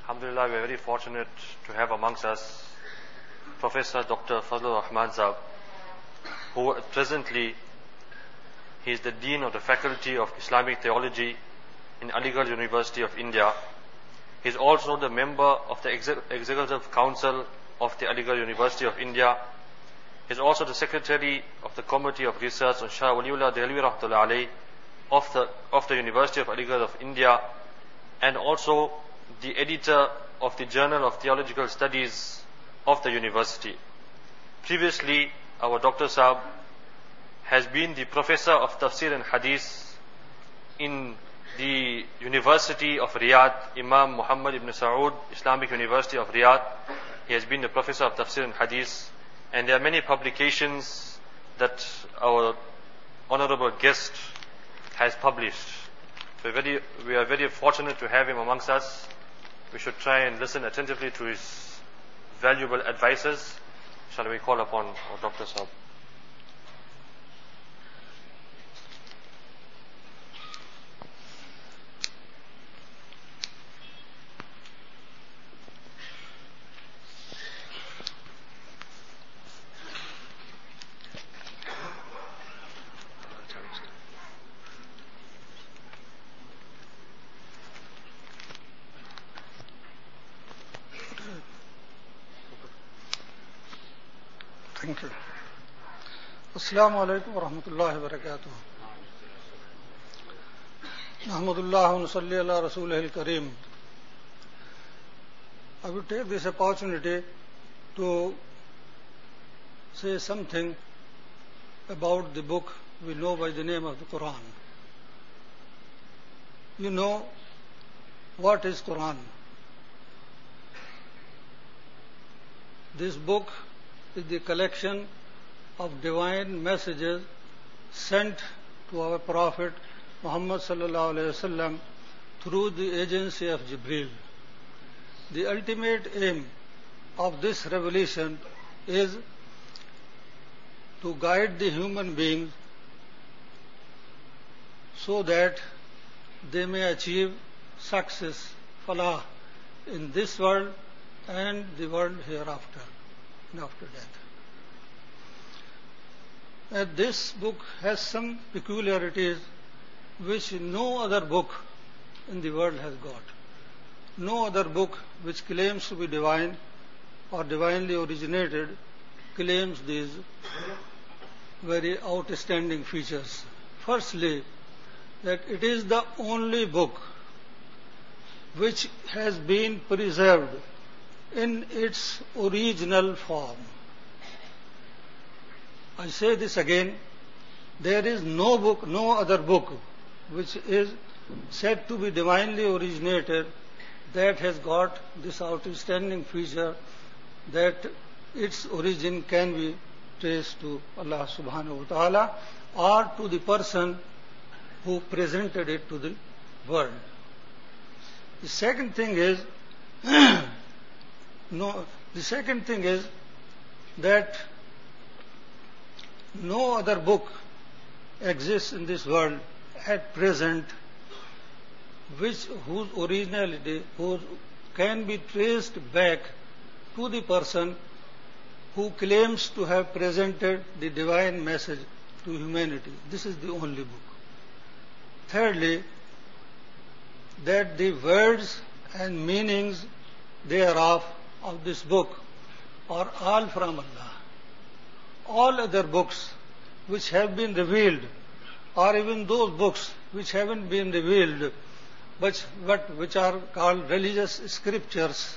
Alhamdulillah, we are very fortunate to have amongst us Professor Dr. Fazlur Rahman Sahab, who presently he is the Dean of the Faculty of Islamic Theology in Aligarh University of India. He is also the member of the Executive Council of the Aligarh University of India. He is also the Secretary of the Committee of Research on Shah Waliullah Dehlvi Rahmatullah Alayh of the University of Aligarh of India, and also the editor of the Journal of Theological Studies of the university. Previously, our Dr. Sahab has been the Professor of Tafsir and Hadith in the University of Riyadh, Imam Muhammad ibn Saud Islamic University of Riyadh. He has been the Professor of Tafsir and Hadith, and there are many publications that our honorable guest has published. So we are very fortunate to have him amongst us. We should try and listen attentively to his valuable advices. Shall we call upon our Dr. Sahab? Thank you. Assalamu alaikum wa rahmatullahi wa barakatuh. Nahmadullah wa nusalli ala rasulihil kareem. I will take this opportunity to say something about the book we know by the name of the Quran. You know what is Quran. This book is the collection of divine messages sent to our Prophet Muhammad sallallahu alaihi wasallam through the agency of Jibreel. The ultimate aim of this revelation is to guide the human beings so that they may achieve success, falah, in this world and the world hereafter. And after that. This book has some peculiarities which no other book in the world has got. No other book which claims to be divine or divinely originated claims these very outstanding features. Firstly, that it is the only book which has been preserved in its original form. I say this again, there is no book, no other book which is said to be divinely originated that has got this outstanding feature that its origin can be traced to Allah subhanahu wa ta'ala or to the person who presented it to the world. The second thing is that no other book exists in this world at present whose originality can be traced back to the person who claims to have presented the divine message to humanity. This is the only book. Thirdly, that the words and meanings thereof of this book are all from Allah. All other books which have been revealed, or even those books which haven't been revealed, but which are called religious scriptures,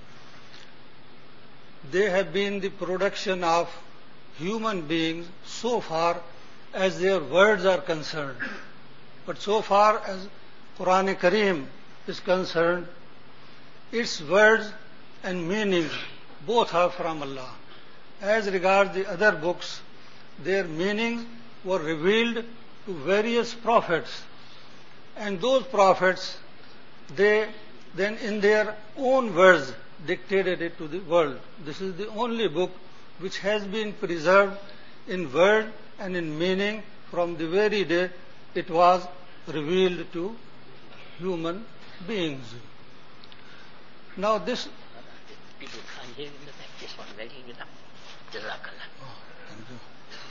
they have been the production of human beings so far as their words are concerned. But so far as Quran Kareem is concerned, its words and meanings both are from Allah. As regards the other books, their meanings were revealed to various prophets, and those prophets, they then in their own words dictated it to the world. This is the only book which has been preserved in word and in meaning from the very day it was revealed to human beings. Now this... People can't hear in the back. This one, very good. Jazakallah. Thank you.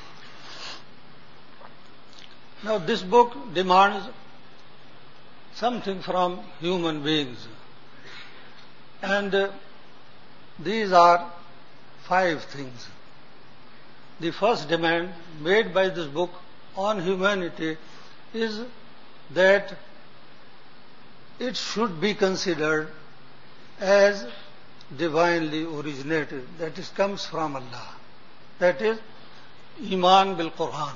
Now this book demands something from human beings. And these are 5 things. The first demand made by this book on humanity is that it should be considered as divinely originated, that is, comes from Allah. That is, Iman bil Quran.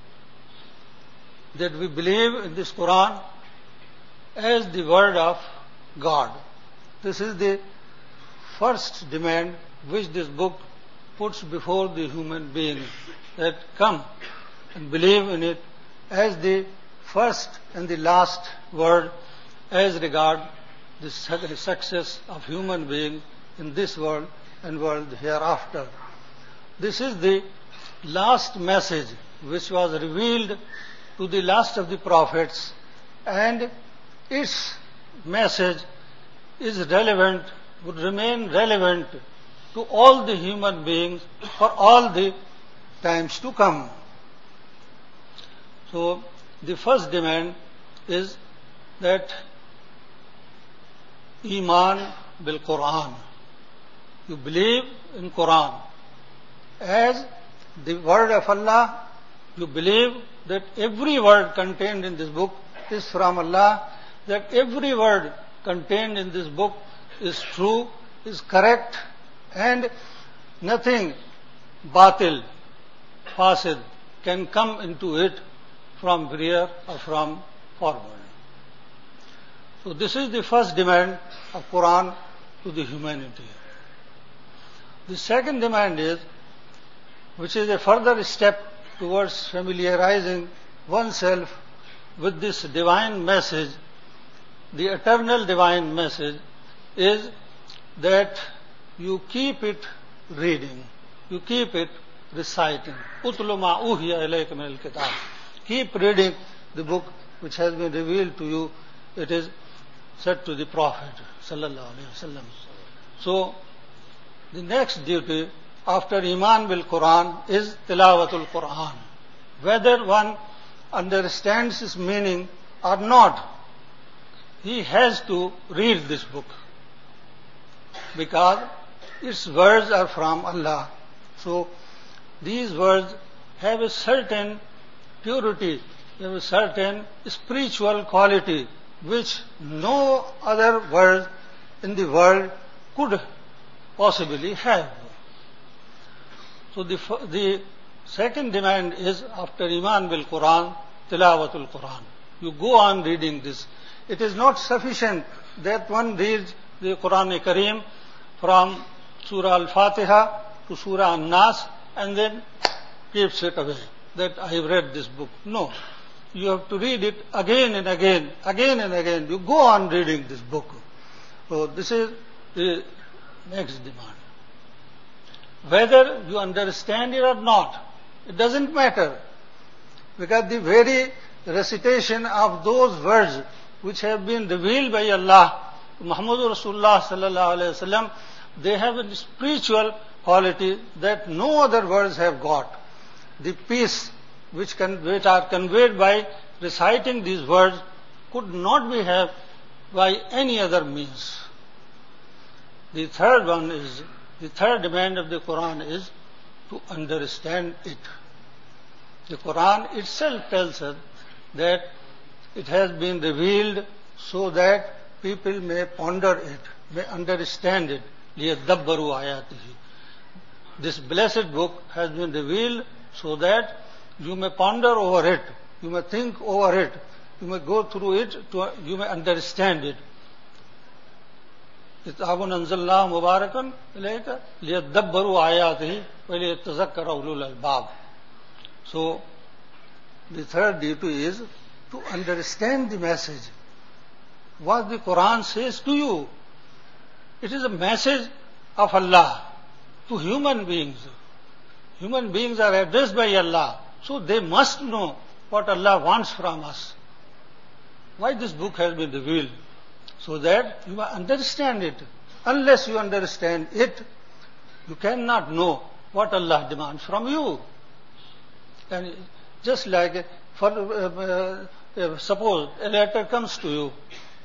That we believe in this Quran as the word of God. This is the first demand which this book puts before the human being, that come and believe in it as the first and the last word as regard the success of human being in this world and world hereafter. This is the last message which was revealed to the last of the prophets, and its message is relevant, would remain relevant to all the human beings for all the times to come. So the first demand is that Iman bil Quran. You believe in Quran as the word of Allah. You believe that every word contained in this book is from Allah, that every word contained in this book is true, is correct, and nothing batil, fasid, can come into it from rear or from forward. So this is the first demand of Quran to the humanity. The second demand is, which is a further step towards familiarizing oneself with this divine message, the eternal divine message, is that you keep it reading, you keep it reciting. Utlu ma uhiya ilayka min al-kitab. Keep reading the book which has been revealed to you. It is said to the Prophet sallallahu alaihi wasallam. So the next duty after Iman bil Quran is Tilawatul Quran. Whether one understands its meaning or not, he has to read this book, because its words are from Allah. So these words have a certain purity, they have a certain spiritual quality which no other word in the world could possibly have. So the second demand is, after Iman bil Quran, Tilawatul Quran. You go on reading this. It is not sufficient that one reads the Quran Kareem from Surah Al-Fatiha to Surah An-Nas and then keeps it away, that I have read this book. No. You have to read it again and again, again and again. You go on reading this book. So this is the next demand. Whether you understand it or not, it doesn't matter, because the very recitation of those words which have been revealed by Allah to Muhammadur Rasulullah sallallahu alaihi wasallam, they have a spiritual quality that no other words have got. The peace which are conveyed by reciting these words could not be had by any other means. The third demand of the Quran is to understand it. The Quran itself tells us that it has been revealed so that people may ponder it, may understand it. لِيَدَّبَّرُوا آيَاتِهِ. This blessed book has been revealed so that you may ponder over it, you may think over it, you may go through it, you may understand it. كِتَابٌ أَنزَلْنَاهُ مُبَارَكٌ إِلَيْكَ لِيَدَّبَّرُوا آيَاتِهِ وَلِيَتَّذَكَّرَ أُولُو الْأَلْبَابِ. So, the third duty is to understand the message. What the Quran says to you, it is a message of Allah to human beings. Human beings are addressed by Allah, so they must know what Allah wants from us. Why this book has been revealed? So that you may understand it. Unless you understand it, you cannot know what Allah demands from you. And just like, suppose a letter comes to you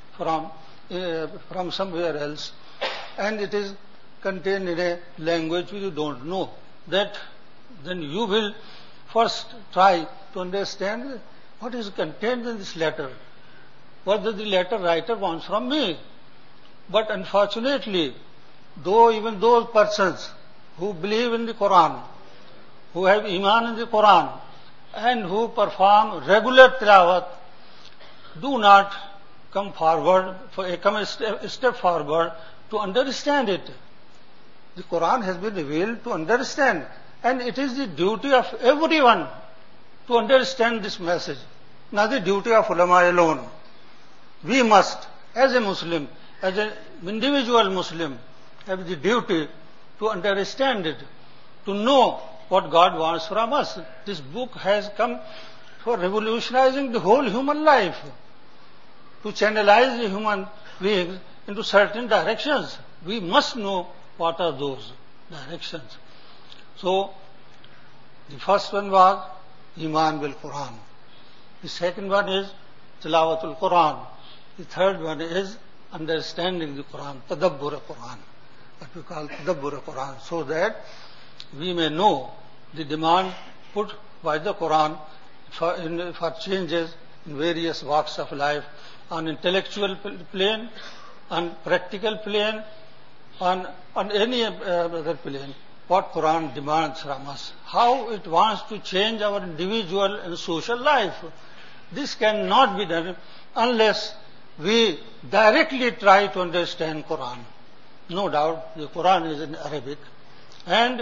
from somewhere else, and it is contained in a language which you don't know, then you will first try to understand what is contained in this letter, what the letter writer wants from me. But unfortunately, even those persons who believe in the Quran, who have Iman in the Quran, and who perform regular tilawat, do not come a step forward to understand it. The Quran has been revealed to understand, and it is the duty of everyone to understand this message, not the duty of ulama alone. We must, as a Muslim, as an individual Muslim, have the duty to understand it, to know what God wants from us. This book has come for revolutionizing the whole human life, to channelize the human beings into certain directions. We must know what are those directions. So, the first one was Iman bil Quran. The second one is Tilawatul Quran. The third one is understanding the Quran, Tadabbur Quran, what we call Tadabbur Quran, so that we may know the demand put by the Quran for changes in various walks of life, on intellectual plane, on practical plane, on any other plane, what Quran demands from us, how it wants to change our individual and social life. This cannot be done unless we directly try to understand Quran. No doubt the Quran is in Arabic, and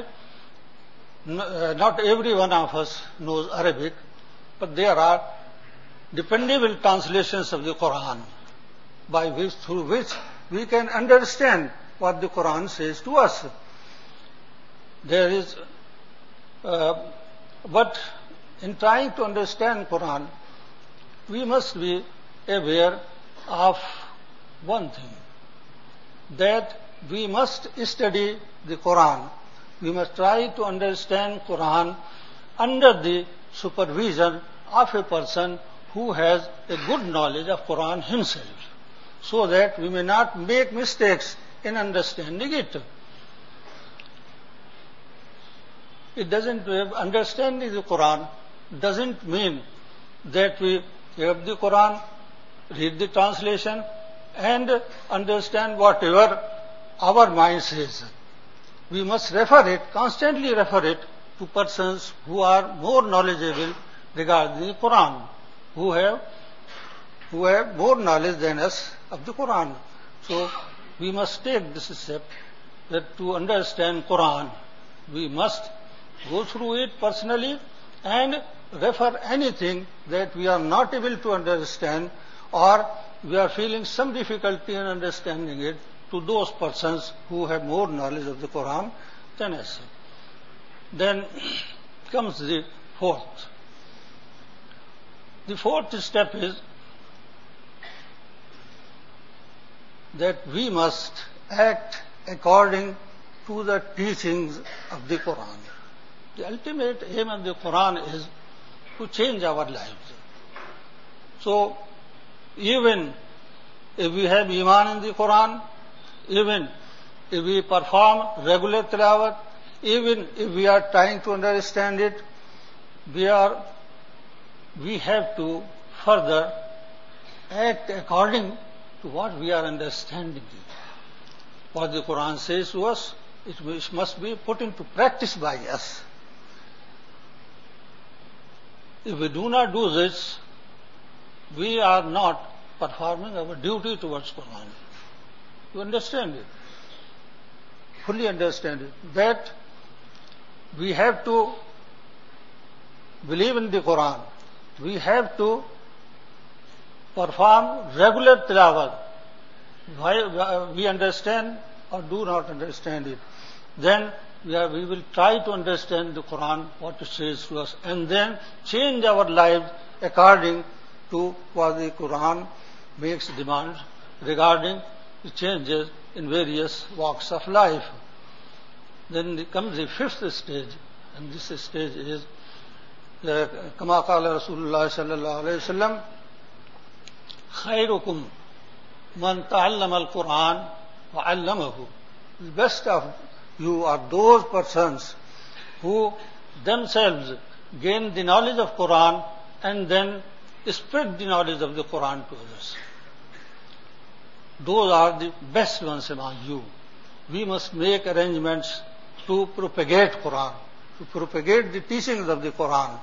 not every one of us knows Arabic, but there are dependable translations of the Quran through which we can understand what the Quran says to us. There is, but in trying to understand Quran, we must be aware of one thing, that we must study the Quran. We must try to understand Quran under the supervision of a person who has a good knowledge of Quran himself, so that we may not make mistakes in understanding it. Understanding the Quran doesn't mean that we have the Quran, read the translation, and understand whatever our mind says. We must constantly refer it to persons who are more knowledgeable regarding the Quran, who have more knowledge than us of the Quran. So we must take this step, that to understand Quran, we must go through it personally and refer anything that we are not able to understand, or we are feeling some difficulty in understanding it, to those persons who have more knowledge of the Quran than us. Then comes the fourth. The fourth step is that we must act according to the teachings of the Quran. The ultimate aim of the Quran is to change our lives. So, even if we have Iman in the Quran, even if we perform regular tilawat, even if we are trying to understand it, we have to further act according to what we are understanding. What the Quran says to us, it must be put into practice by us. If we do not do this, we are not performing our duty towards Quran. You understand it? Fully understand it. That we have to believe in the Quran. We have to perform regular tilawat. Why we understand or do not understand it, then we will try to understand the Quran, what it says to us, and then change our lives according to what the Quran makes demands regarding the changes in various walks of life. Then comes the fifth stage, and this stage is كما قال رسول الله صلى الله عليه وسلم خيركم من تعلم القرآن وعلمه. The best of you are those persons who themselves gain the knowledge of Quran and then spread the knowledge of the Quran to others. Those are the best ones among you. We must make arrangements to propagate Quran, to propagate the teachings of the Quran.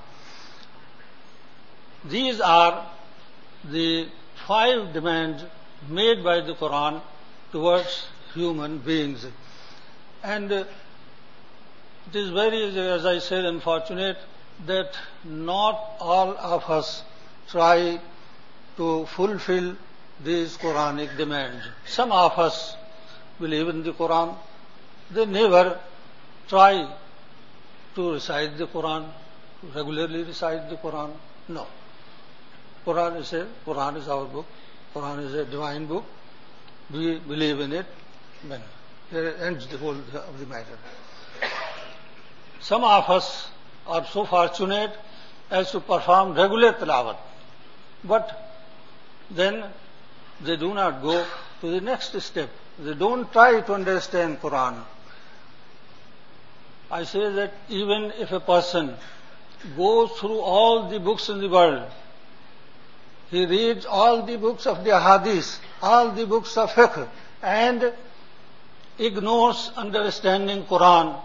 These are the 5 demands made by the Quran towards human beings. And it is very, as I said, unfortunate that not all of us try to fulfill these Quranic demands. Some of us believe in the Quran. They never try to recite the Quran, to regularly recite the Quran. No. Quran is our book. Quran is a divine book. We believe in it. Here ends the whole of the matter. Some of us are so fortunate as to perform regular tilawat, but then they do not go to the next step. They don't try to understand Quran. I say that even if a person goes through all the books in the world, he reads all the books of the Ahadith, all the books of fiqh, and ignores understanding Quran,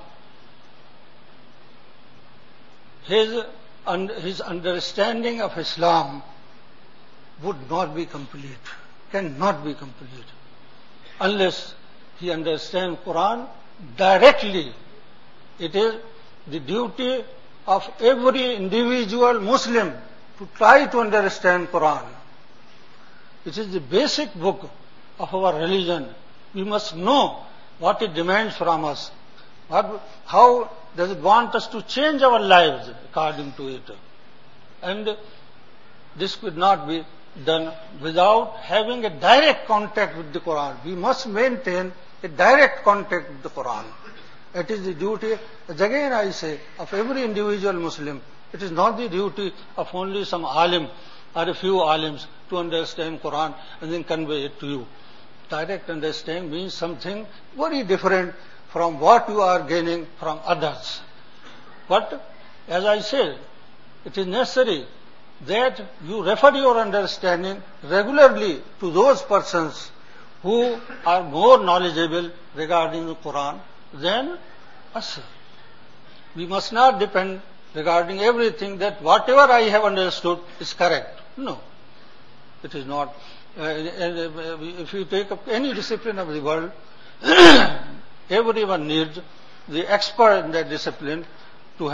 his understanding of Islam would not be complete, cannot be complete, unless he understands Quran directly. It is the duty of every individual Muslim to try to understand Quran. It is the basic book of our religion. We must know what it demands from us. How does it want us to change our lives according to it? And this could not be done without having a direct contact with the Quran. We must maintain a direct contact with the Quran. It is the duty, as again I say, of every individual Muslim. It is not the duty of only some alim or a few alims to understand Quran and then convey it to you. Direct understanding means something very different from what you are gaining from others. But, as I said, it is necessary that you refer your understanding regularly to those persons who are more knowledgeable regarding the Quran than us. We must not depend regarding everything that whatever I have understood is correct. No, it is not. If you take up any discipline of the world, everyone needs the expert in that discipline to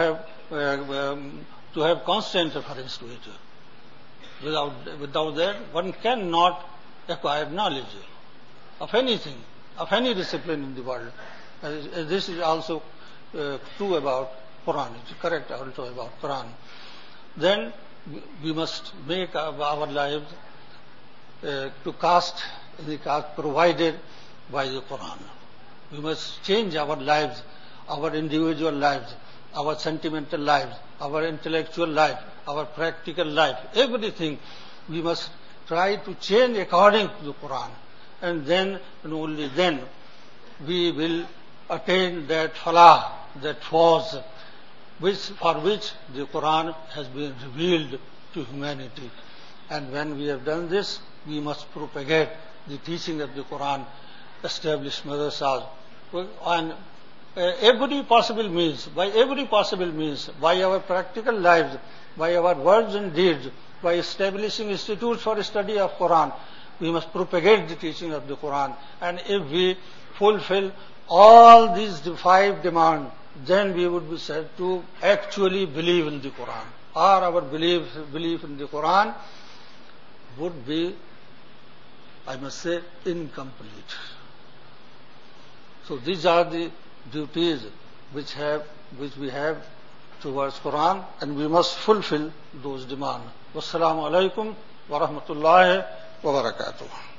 have constant reference to it. Without that, one cannot acquire knowledge of anything, of any discipline in the world. This is also true about Quran. It is correct also about Quran. Then we must make our lives to cast the cast provided by the Quran. We must change our lives, our individual lives, our sentimental lives, our intellectual life, our practical life, everything we must try to change according to the Quran. And then, and only then, we will attain that falah, that fawz, for which the Quran has been revealed to humanity. And when we have done this, we must propagate the teaching of the Quran, establish madrasas, and every possible means, by our practical lives, by our words and deeds, by establishing institutes for study of Quran, we must propagate the teaching of the Quran. And if we fulfill all these 5 demands, then we would be said to actually believe in the Quran. Or our belief in the Quran would be, I must say, incomplete. So these are the duties which we have towards Quran, and we must fulfill those demands. Wassalamu alaikum wa rahmatullahi wa barakatuh.